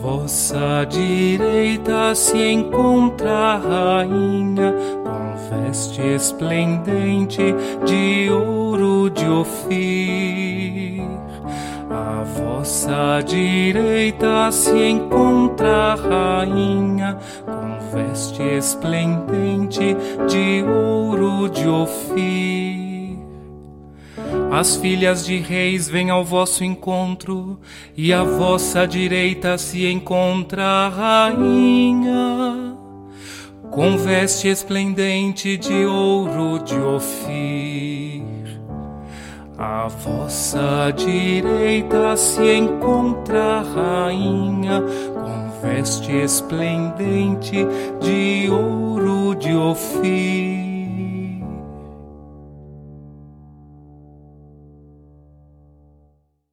vossa direita se encontra a rainha, com veste esplendente de ouro de Ofir. À vossa direita se encontra a rainha, com veste esplendente de ouro de Ofir. As filhas de reis vêm ao vosso encontro, e à vossa direita se encontra a rainha, com veste esplendente de ouro de Ofir. À vossa direita se encontra a rainha, com veste esplendente de ouro de Ofir.